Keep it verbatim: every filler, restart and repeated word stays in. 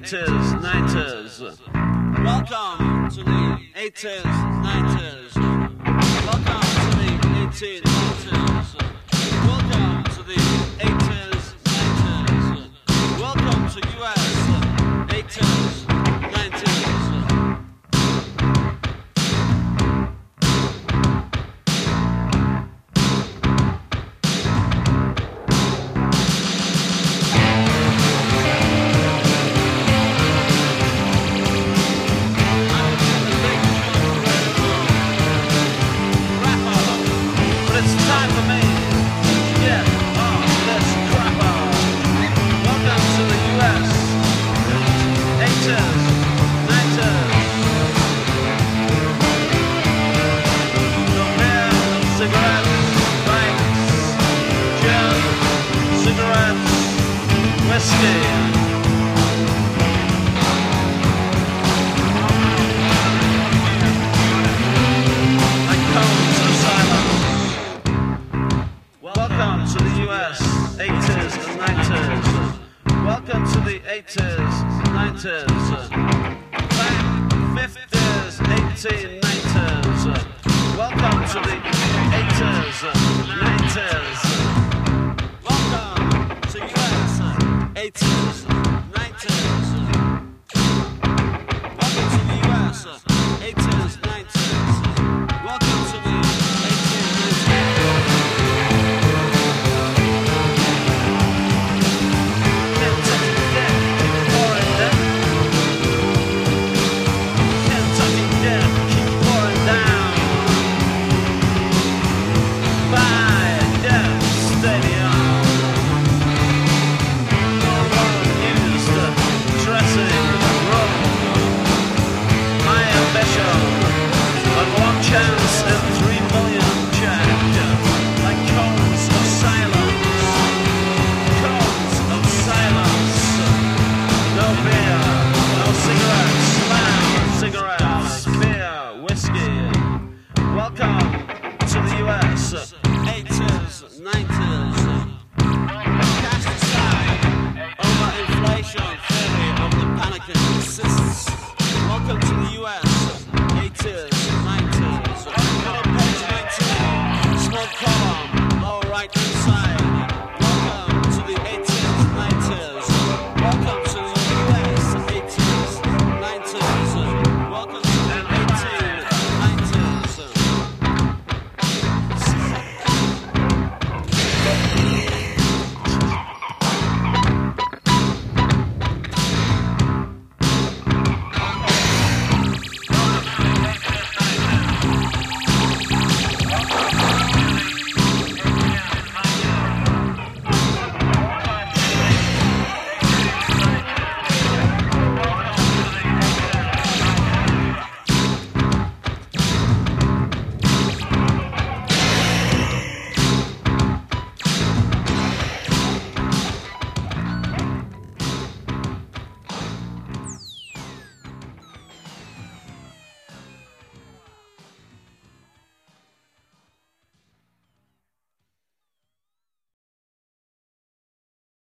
eighties, nineties. Welcome to the eighties, nineties. Welcome to the eighteen nineties. Welcome to the eighties, nineties. Welcome to U S eighties, nineties. Welcome to the U S eighties and nineties. Welcome to the eighties, nineties. Back fifties, eighteen nineties. Welcome to the eighties, nineties. Welcome to U S eighties, nineties. Welcome to the U S eighties, nineties. Welcome to the eighteen nineties. Chance and three million jacked like cones of silence, cones of silence. No beer, no cigarettes, slam cigarettes, beer, whiskey. Welcome to the U S eighties, nineties. Cast aside over inflation theory of the panic that persists. Welcome to the U S